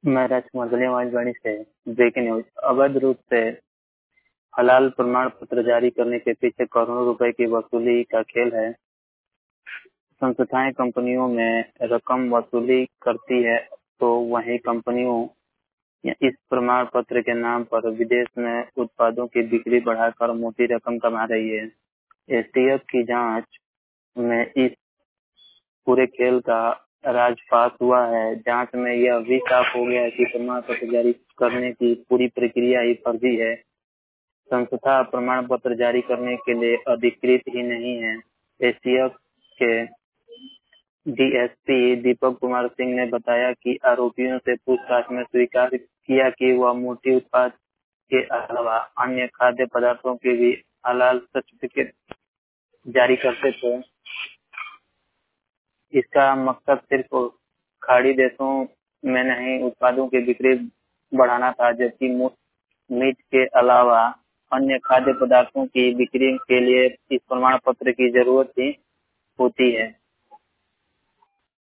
मैं राजकुमार गलियामाल से breaking news. अवैध रूप से हलाल प्रमाण पत्र जारी करने के पीछे करोड़ों रुपए की वसूली का खेल है। संस्थाएं कंपनियों में रकम वसूली करती है तो वहीं कंपनियों इस प्रमाण पत्र के नाम पर विदेश में उत्पादों की बिक्री बढ़ाकर मोटी रकम कमा रही है। एसटीएफ की जांच में इस पूरे खेल का राजपास हुआ है। जांच में यह भी साफ हो गया है कि प्रमाण पत्र जारी करने की पूरी प्रक्रिया ही फर्जी है। संस्था प्रमाण पत्र जारी करने के लिए अधिकृत ही नहीं है। एसटीएफ के डीएसपी दीपक कुमार सिंह ने बताया कि आरोपियों से पूछताछ में स्वीकार किया कि वह मोटी उत्पाद के अलावा अन्य खाद्य पदार्थों के भी हलाल सर्टिफिकेट जारी करते थे। इसका मकसद सिर्फ खाड़ी देशों में नहीं, उत्पादों की बिक्री बढ़ाना था, जबकि मीट के अलावा अन्य खाद्य पदार्थों की बिक्री के लिए इस प्रमाण पत्र की जरूरत ही होती है।